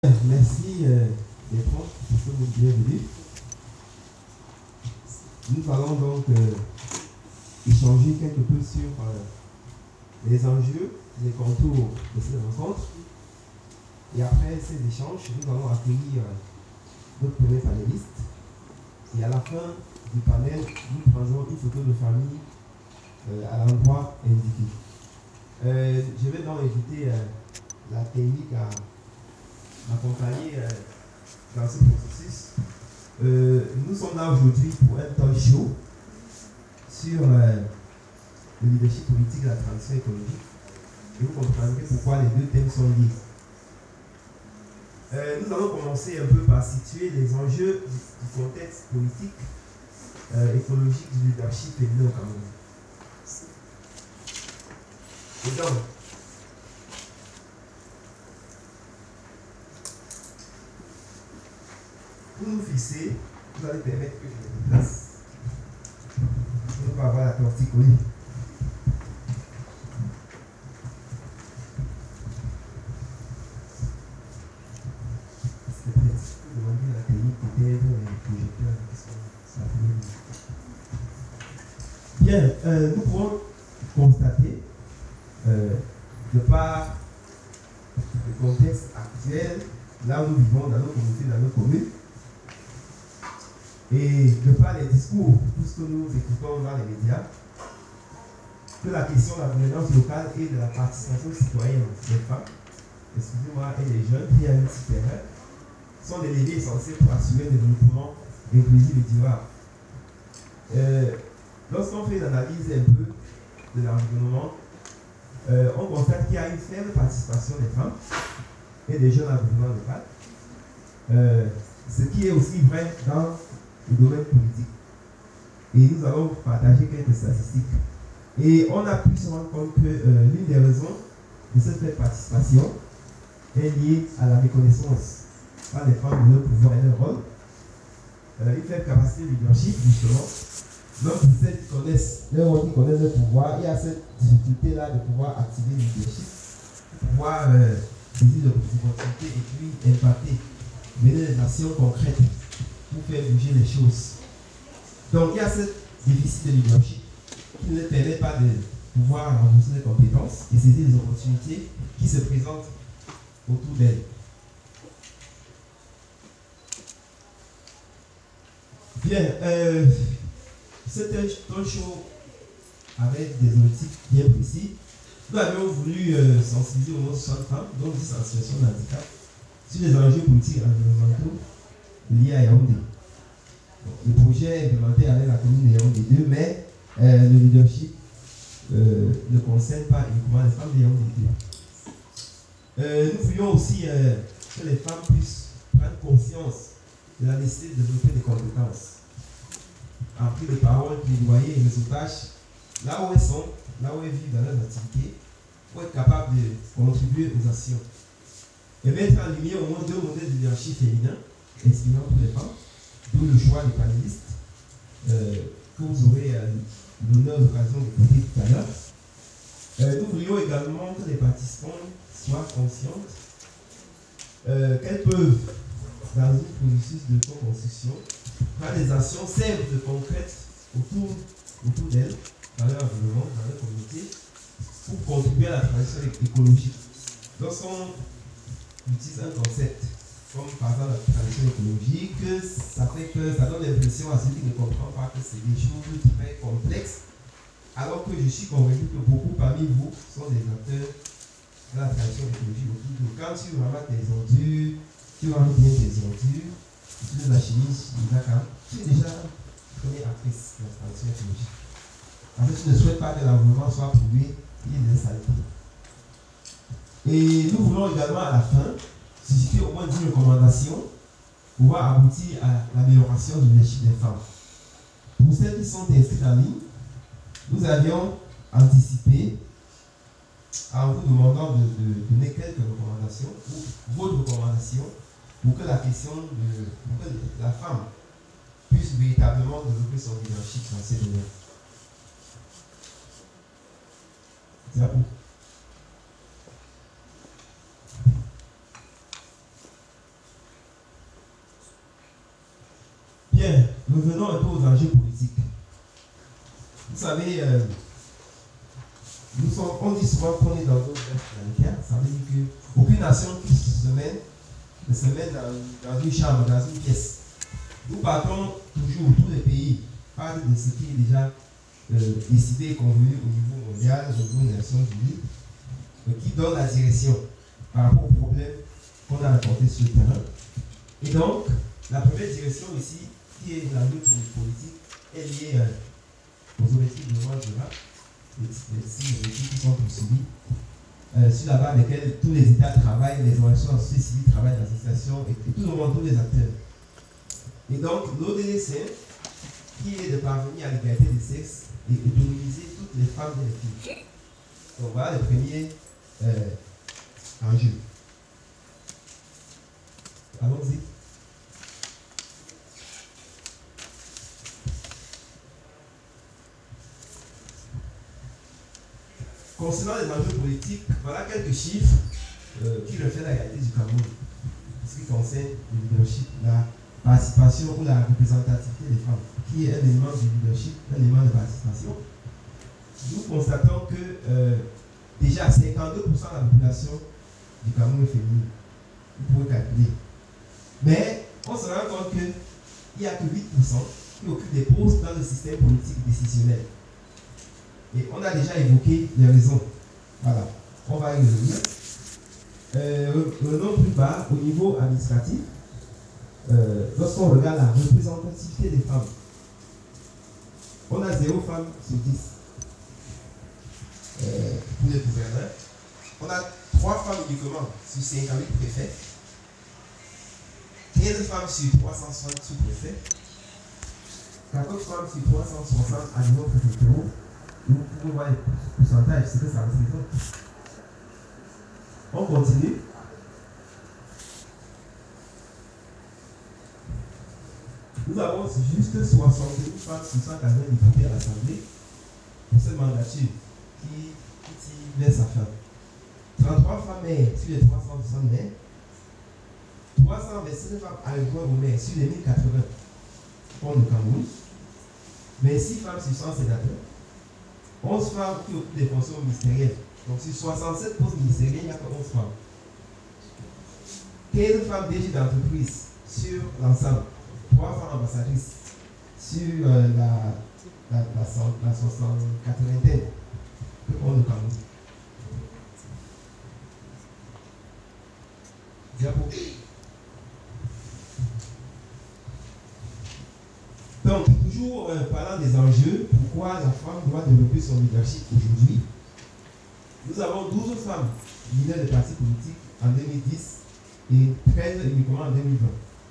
Merci les profs pour ce mot bienvenue. Nous allons donc échanger quelque peu sur les enjeux, les contours de cette rencontre. Et après ces échanges, nous allons accueillir notre premier panéliste. Et à la fin du panel, nous prendrons une photo de famille à l'endroit indiqué. Je vais donc inviter la technique à m'accompagner dans ce processus. Nous sommes là aujourd'hui pour un talk show sur le leadership politique et la transition écologique. Et vous comprendrez pourquoi les deux thèmes sont liés. Nous allons commencer un peu par situer les enjeux du contexte politique, écologique du leadership féminin au Cameroun. Et donc, pour nous fixer, vous allez permettre que je me déplace. On ne peut pas avoir la torticolis. C'est peut-être demander à la technique peut-être les projecteurs qui sont. Bien, nous pouvons constater, de par le contexte actuel, là où nous vivons dans nos communautés, dans nos communes, et de par les discours, tout ce que nous écoutons dans les médias, que la question de la gouvernance locale et de la participation citoyenne des femmes, excusez-moi, et des jeunes qui a une supérieure, sont des leviers essentiels pour assurer le développement inclusif et durable. Lorsqu'on fait l'analyse un peu de l'environnement, on constate qu'il y a une faible participation des femmes et des jeunes à gouvernement local, ce qui est aussi vrai dans le domaine politique. Et nous allons partager quelques statistiques. Et on a pu se rendre compte que l'une des raisons de cette faible participation est liée à la reconnaissance par les femmes de leur pouvoir et leur rôle. Une faible capacité de leadership, justement. Même pour celles qui connaissent leur rôle, qui connaissent leur pouvoir, il y a cette difficulté-là de pouvoir activer le leadership, de pouvoir saisir l'opportunité et puis impacter, mener des actions concrètes pour faire bouger les choses. Donc il y a ce déficit de leadership qui ne permet pas de pouvoir renforcer les compétences et saisir les opportunités qui se présentent autour d'elle. Bien, c'était un show avec des objectifs bien précis. Nous avions voulu sensibiliser au moins 60 femmes, dont 10 en situation de handicap, sur les enjeux politiques et environnementaux liés à Yaoundé. Le projet est implémenté avec la commune de Yaoundé 2, mais le leadership ne concerne pas uniquement les femmes de Yaoundé 2. Nous voulions aussi que les femmes puissent prendre conscience de la nécessité de développer des compétences. En pris de parole, plaidoyer et réseautage, là où elles sont, là où elles vivent dans leurs activités, pour être capables de contribuer aux actions. Et mettre en lumière au moins 2 modèles de leadership féminin inspirants pour les femmes, d'où le choix des panélistes que vous aurez l'honneur d'occasion d'écouter tout à l'heure. Nous voulions également que les participants soient conscientes qu'elles peuvent, dans un processus de co-construction, faire des actions simples, concrètes autour d'elles, dans leur environnement, dans leur communauté, pour contribuer à la transition écologique. Lorsqu'on utilise un concept comme par exemple la transition écologique, ça donne l'impression à celui qui ne comprend pas que c'est des choses très complexes, alors que je suis convaincu que beaucoup parmi vous sont des acteurs de la transition écologique autour de vous. Quand tu ramasses tes ordures, tu ranges bien tes ordures, tu utilises la chimie, tu es déjà première actrice de la transition écologique. En fait, tu ne souhaites pas que l'environnement soit pollué, il y ait des saletés. Et nous voulons également à la fin susciter au moins 10 recommandations pour pouvoir aboutir à l'amélioration du leadership des femmes. Pour celles qui sont inscrites en ligne, nous avions anticipé en vous demandant de donner quelques recommandations ou votre recommandation pour que la question pour que la femme puisse véritablement développer son leadership dans ces domaines. C'est à vous. Bien, revenons un peu aux enjeux politiques. Vous savez, on dit souvent qu'on est dans une guerre planétaire. Ça veut dire qu'aucune nation qui se mène dans une chambre, dans une pièce. Nous partons toujours, tous les pays, parlent de ce qui est déjà décidé et convenu au niveau mondial, au niveau des Nations Unies, qui donne la direction par rapport aux problèmes qu'on a rencontrés sur le terrain. Et donc, la première direction ici, qui est la lutte politique, est liée aux objectifs de développement durable, les 6 objectifs qui sont poursuivis, sur la base desquels tous les États travaillent, les organisations civiles travaillent, les associations et tout le monde, tous les acteurs. Et donc, l'ODD5, qui est de parvenir à l'égalité des sexes et d'autoriser toutes les femmes et les filles. Donc voilà le premier enjeu. Allons-y. Concernant les enjeux politiques, voilà quelques chiffres qui reflètent la réalité du Cameroun. Ce qui concerne le leadership, la participation ou la représentativité des femmes, qui est un élément du leadership, un élément de participation. Nous constatons que déjà 52% de la population du Cameroun est féminine. Vous pouvez calculer. Mais on se rend compte qu'il n'y a que 8% qui occupent des postes dans le système politique décisionnel. Et on a déjà évoqué les raisons. Voilà, on va y revenir. Revenons plus bas, au niveau administratif, lorsqu'on regarde la représentativité des femmes, on a 0 femmes sur 10 pour les gouverneurs. On a 3 femmes uniquement sur 58 préfets, 15 femmes sur 360 sous-préfets, 14 femmes sur 360 à niveau préfectoraux. Vous pouvez voir les pourcentages, c'est que ça représente. On continue. Nous avons juste 61 femmes sur 180 députés à l'Assemblée pour cette mandature qui met sa fin. 33 femmes maires sur les 360 maires, 327 femmes adjointes au maire sur les 1080 pour le Cameroun, mais 6 femmes sur 100 sénateurs, 11 femmes qui occupent des fonctions ministérielles. Donc sur 67 postes ministériels, il n'y a que 11 femmes. 15 femmes DG d'entreprise sur l'ensemble, 3 femmes ambassadrices sur la 80e que pour le Cameroun. Diapo. Donc, toujours parlant des enjeux, pourquoi la femme doit développer son leadership aujourd'hui. Nous avons 12 femmes leaders de partis politiques en 2010 et 13 uniquement en 2020.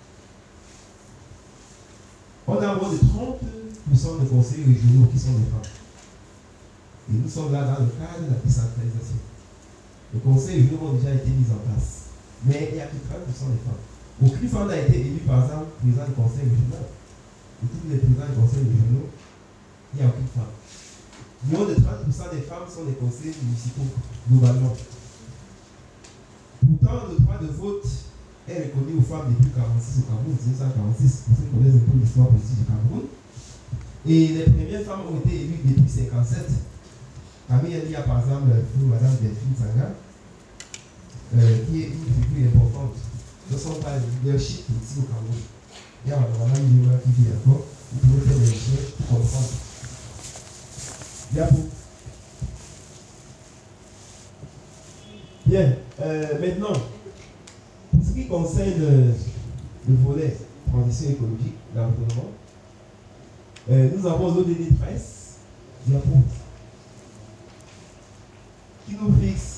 On a moins de 30% de conseillers régionaux qui sont des femmes. Et nous sommes là dans le cadre de la décentralisation. Les conseils régionaux ont déjà été mis en place. Mais il n'y a que 30% des femmes. Aucune femme n'a été élue, par exemple, président du conseil régional. Et tous les présidents des conseils régionaux, il n'y a aucune femme. Moins de 30% des femmes sont des conseillers municipaux, globalement. Pourtant, le droit de vote est reconnu aux femmes depuis 1946 au Cameroun, 1946, pour ceux qui connaissent un peu l'histoire politique du Cameroun. Et les premières femmes ont été élues depuis 1957. Parmi elles, il y a par exemple Madame Delphine Sanga, qui est une figure importante. Nous ne sommes pas le leadership politique au Cameroun. Il y a Madame Lima qui vit encore. Vous pouvez faire des recherches pour comprendre. Diapo. Bien, maintenant, pour ce qui concerne le volet transition écologique, l'environnement, nous avons l'ODD 13, Diapo, qui nous fixe,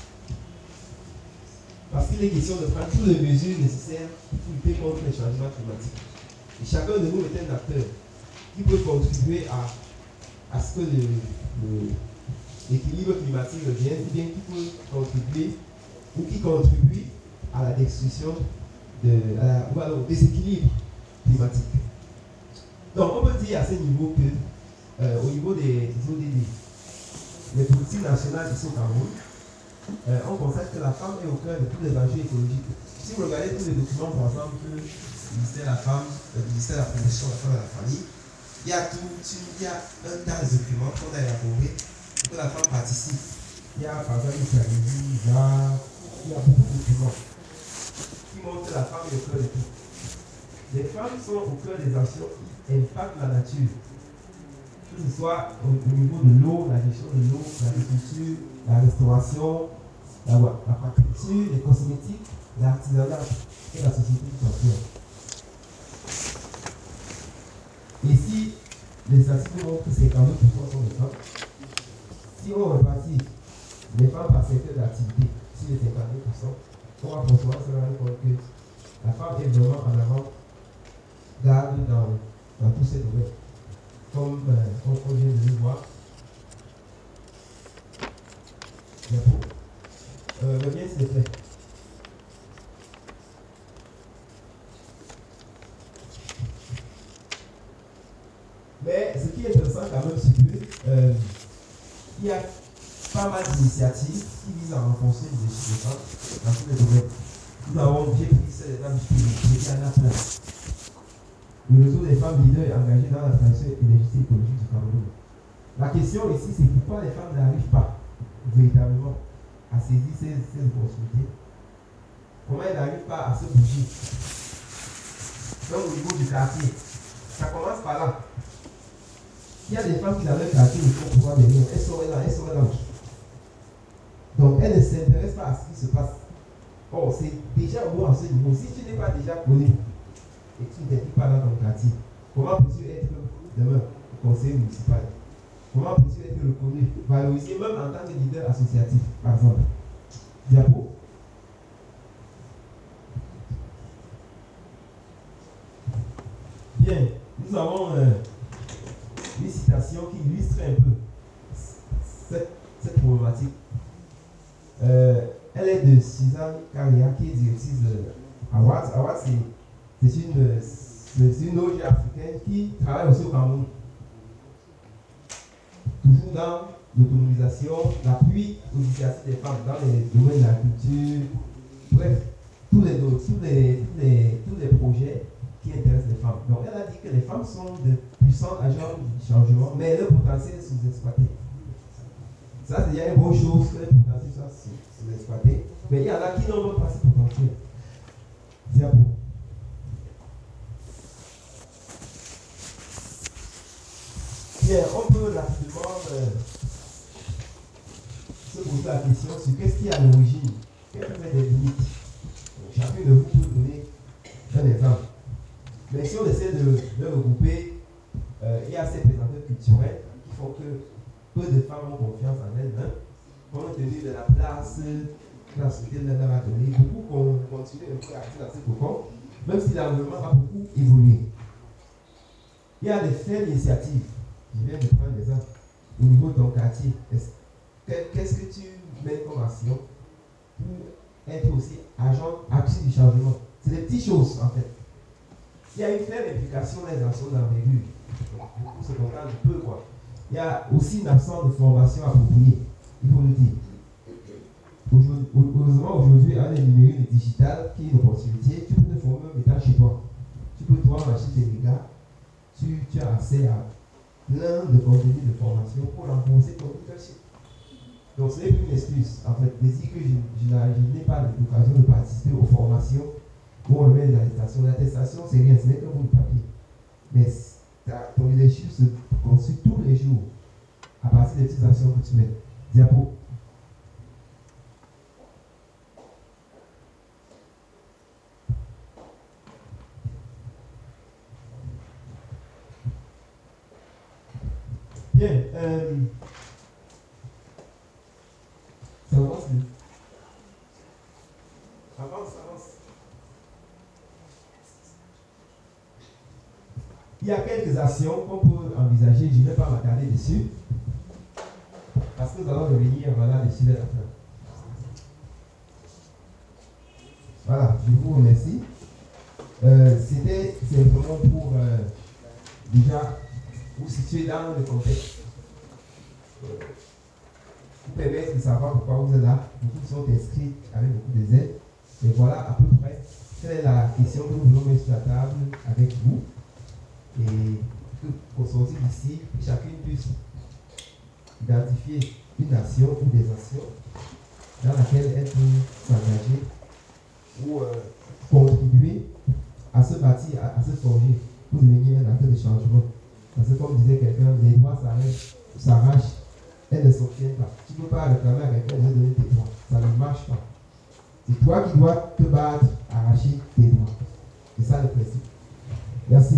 parce qu'il est question de prendre toutes les mesures nécessaires pour lutter contre les changements climatiques. Et chacun de nous est un acteur qui peut contribuer à ce que l'équilibre climatique revienne, ou bien qui peut contribuer, ou qui contribue à la destruction, ou alors au déséquilibre climatique. Donc on peut dire à ce niveau que, au niveau des ODD, les politiques nationales ici au Cameroun, on constate que la femme est au cœur de tous les enjeux écologiques. Si vous regardez tous les documents, par exemple, le ministère de la Femme, le ministère de la Promotion de la Femme et de la Famille. Il y a un tas de documents qu'on a élaborés pour que la femme participe. Il y a par exemple une stratégie, il y a beaucoup de documents qui montrent que la femme est au cœur de tout. Les femmes sont au cœur des actions qui impactent la nature. Que ce soit au niveau de l'eau, la gestion de l'eau, l'agriculture, la restauration, l'aquaculture, les cosmétiques, l'artisanat et la société tout entière. Et si les statistiques montrent que 52% sont des femmes, si on répartit les femmes par secteur d'activité sur les 52%, on va forcément se rendre compte que la femme est vraiment en avant-garde dans tous ces domaines. Comme on vient de le voir. Le bien, s'il te plaît. Mais ce qui est intéressant quand même, c'est que il y a pas mal d'initiatives qui visent à renforcer les défis des femmes dans tous les domaines. Nous avons bien pris cette étape qui est à la place. Le réseau des femmes leaders est engagé dans la transition énergétique écologique du Cameroun. La question ici, c'est pourquoi les femmes n'arrivent pas véritablement à saisir ces opportunités. Comment elles n'arrivent pas à se bouger. Donc au niveau du quartier, ça commence par là. Il y a des femmes qui dans leur quartier ne font pouvoir venir, elles sont là. Donc elles ne s'intéressent pas à ce qui se passe. Or, c'est déjà au moins à ce niveau. Si tu n'es pas déjà connu et que tu ne t'impliques pas dans ton quartier, comment peux-tu être demain conseiller municipal? Comment peux-tu être reconnu, valorisé même en tant que leader associatif, par exemple? Diapo. Bien, nous avons une citation qui illustre un peu cette problématique. Elle est de Suzanne Carrière, qui est directrice de Awad. Awad, c'est une ONG africaine qui travaille aussi au Cameroun. Toujours dans l'autonomisation, l'appui aux initiatives des femmes dans les domaines de la culture, bref, tous les projets qui intéressent les femmes. Donc elle a dit que les femmes sont de puissants agents du changement, mais le potentiel est sous-exploité. Ça, c'est déjà une bonne chose que le potentiel soit sous-exploité, mais il y en a qui n'ont pas ce potentiel. Diapo. Bien, on peut rapidement se poser la question sur qu'est-ce qui est à l'origine, quelles sont les limites. Donc, chacun de vous peut donner un exemple. Mais si on essaie de regrouper, il y a ces présenteurs culturels qui font que peu de femmes ont confiance en elles-mêmes, compte tenu de la place que la société leur a donnée. Beaucoup continuent un peu à rester dans ce cocon, même si l'environnement a beaucoup évolué. Il y a des faibles initiatives. Je viens de prendre l'exemple au niveau de ton quartier. Qu'est-ce que tu mets comme action pour être aussi agent actif du changement? C'est des petites choses en fait. Il y a une faible implication dans les actions d'envergure. Beaucoup se contentent de peu quoi. Il y a aussi une absence de formation appropriée, il faut le dire. Heureusement aujourd'hui, avec le numérique et le digital, qui est une opportunité, tu peux te former en étant chez toi. Tu peux toi acheter des dégâts, tu as accès à plein de contenus de formation pour renforcer ton leadership. Donc ce n'est plus une excuse. En fait, de dire que je n'ai pas l'occasion de participer aux formations où on met l'attestation. L'attestation, c'est rien, ce n'est qu'un bout de papier. Mais ton leadership se construit tous les jours à partir des petites actions que tu mets. Diapo. Bien. Ça avance. Avance. Il y a quelques actions qu'on peut envisager, je ne vais pas m'attarder dessus, parce que nous allons revenir là-dessus à la fin. Voilà, je vous remercie. C'était simplement pour déjà vous situer dans le contexte. Vous permettre de savoir pourquoi vous êtes là. Beaucoup sont inscrits avec beaucoup d'aides. Et voilà à peu près quelle est la question que nous voulons mettre sur la table avec vous et qu'au sortir d'ici, chacune puisse identifier une action ou des actions dans laquelle elle peut s'engager ou contribuer à se bâtir, à se forger pour devenir un acteur de changement. Parce que comme disait quelqu'un, les droits s'arrachent, elles ne s'obtiennent pas. Tu ne peux pas réclamer à quelqu'un de donner tes droits, ça ne marche pas. C'est toi qui dois te battre, arracher tes droits. C'est ça le principe. Merci.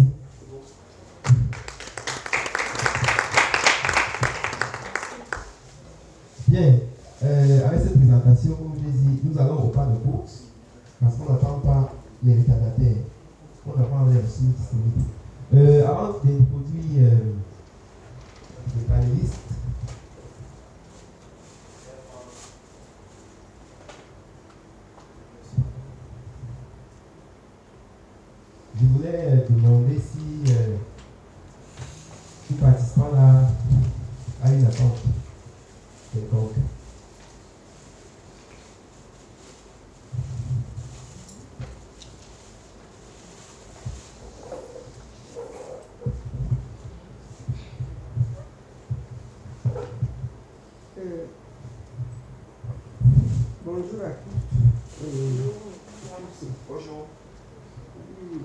Bien, avec cette présentation, comme je l'ai dit, nous allons au pas de course, parce qu'on n'attend pas les retardataires, on attend les ressources disponibles. Avant d'introduire les panélistes, je voulais demander si tout participant là a une attente quelconque. Bonjour à tous. Bonjour. Oui,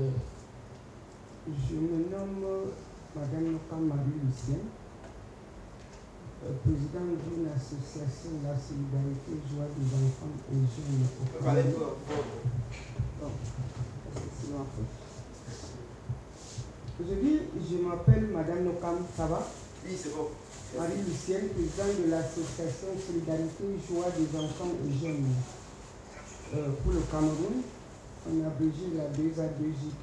je me nomme Madame Nokam Marie-Lucien, présidente d'une association de la solidarité et joie des enfants et jeunes au Cameroun. Aujourd'hui, je m'appelle Madame Nokam Saba. Oui, c'est bon. Marie-Lucienne, présidente de l'association Solidarité et Joie des enfants et jeunes pour le Cameroun. On a abrégé la 2A2J+.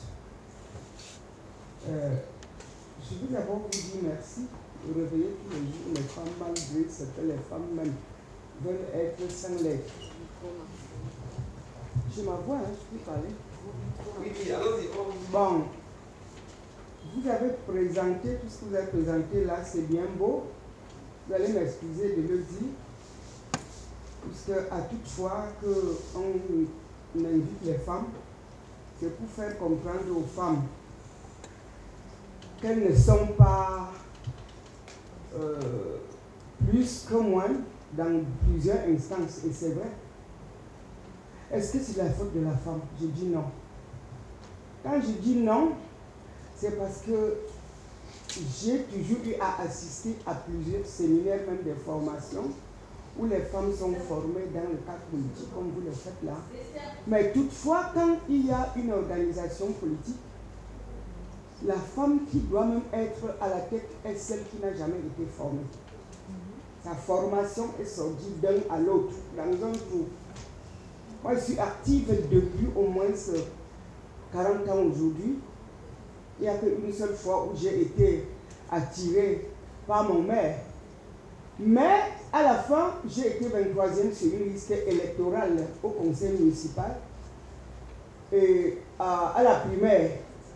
Je veux d'abord vous dire merci de réveiller tous les jours les femmes malgré ce que les femmes même veulent être sans l'aide. Je m'avoue, je peux parler. Oui, allons-y. Bon. Vous avez présenté, tout ce que vous avez présenté là, c'est bien beau. Vous allez m'excuser de le dire. Puisque à toute fois qu'on invite les femmes, c'est pour faire comprendre aux femmes qu'elles ne sont pas plus que moins dans plusieurs instances. Et c'est vrai. Est-ce que c'est la faute de la femme? Je dis non. Quand je dis non, c'est parce que j'ai toujours eu à assister à plusieurs séminaires, même des formations, où les femmes sont formées dans le cadre politique, comme vous le faites là. Mais toutefois, quand il y a une organisation politique, la femme qui doit même être à la tête est celle qui n'a jamais été formée. Sa formation est sortie d'un à l'autre, dans un tour. Moi, je suis active depuis au moins 40 ans aujourd'hui. Il n'y a qu'une seule fois où j'ai été attirée par mon maire. Mais à la fin, j'ai été 23e sur une liste électorale au conseil municipal. Et à la primaire,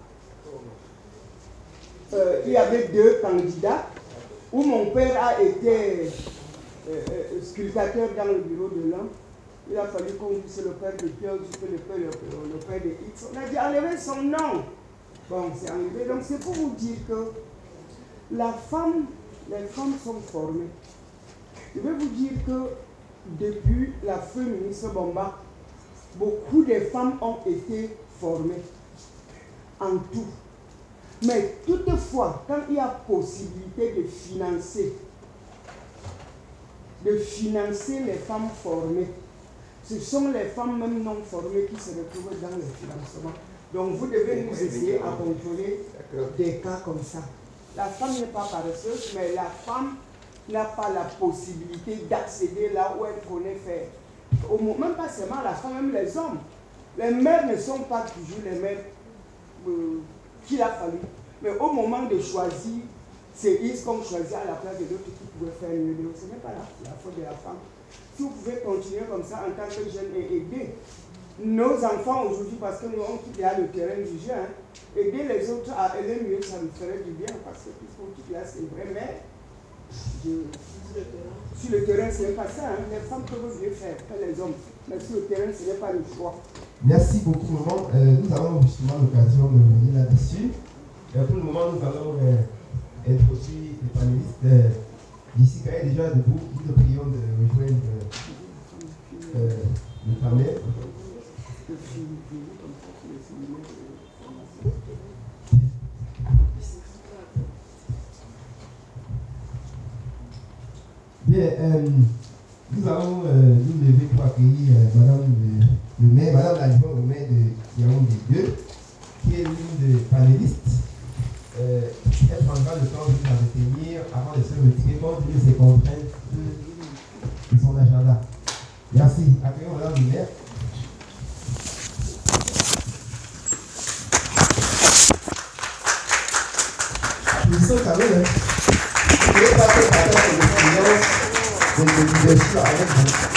il y avait 2 candidats où mon père a été scrutateur dans le bureau de l'homme. Il a fallu qu'on dise le père de Pierre, le père de X. On a dit enlever son nom. Bon, c'est enlevé. Donc c'est pour vous dire que les femmes sont formées. Je vais vous dire que depuis la feu ministre Bomba, beaucoup de femmes ont été formées en tout. Mais toutefois, quand il y a possibilité de financer les femmes formées, ce sont les femmes même non formées qui se retrouvent dans le financement. Donc vous devez nous essayer à contrôler des cas comme ça. La femme n'est pas paresseuse, mais la femme n'a pas la possibilité d'accéder là où elle connaît faire. Même pas seulement la femme, même les hommes. Les mères ne sont pas toujours les mères qu'il a fallu. Mais au moment de choisir, c'est ils qu'on choisit à la place de l'autre qui pouvait faire mieux. Donc ce n'est pas la faute de la femme. Si vous pouvez continuer comme ça en tant que jeune et aider nos enfants aujourd'hui, parce que nous on quitte là le terrain du jeu, aider les autres à aller mieux, ça nous ferait du bien, parce que puisqu'on quitte là, c'est vrai, mais sur le terrain, c'est pas ça. Les femmes peuvent mieux faire que les hommes. Mais sur le terrain, ce n'est pas le choix. Merci beaucoup, maman. Nous avons justement l'occasion de revenir là-dessus. Pour le moment, nous allons introduire les panélistes. D'ici qu'elle est déjà debout, nous te prions de rejoindre le panel. Bien, nous allons nous lever pour accueillir Madame le maire, Madame l'adjointe au maire de Yaoundé 2, qui est l'une des panélistes. Elle prendra le temps de nous entretenir avant de se retirer compte de ses contraintes de son agenda. Merci. Accueillons Madame le maire. Applaudissons quand même. Je ne vais pas faire parler de l'expérience de leadership avec vous.